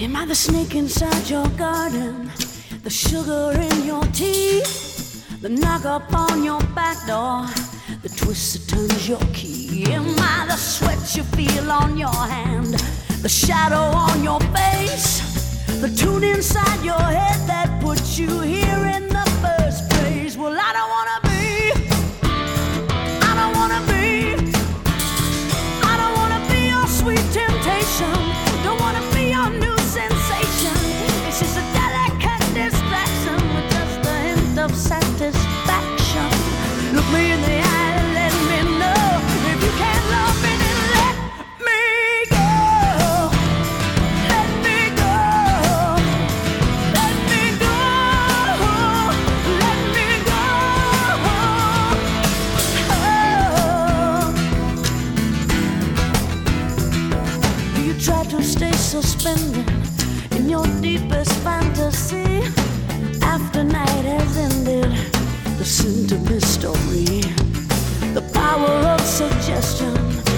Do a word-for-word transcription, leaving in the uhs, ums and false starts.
Am I the snake inside your garden? The sugar in your tea? The knock up on your back door? The twist that turns your key? Am I the sweat you feel on your hand? The shadow on your face? The tune inside your head that puts you here in the first place? Well, I don't wanna be, I don't wanna be, I don't wanna be your sweet temptation. Don't wanna be your new sensation. It's just a delicate distraction with just a hint of satisfaction. Look me in the eye and let me know if you can't love me, then let me go. Let me go. Let me go. Let me go. Oh. You try to stay suspended in your deepest fantasy. After night has ended, the scent of mystery, the power of suggestion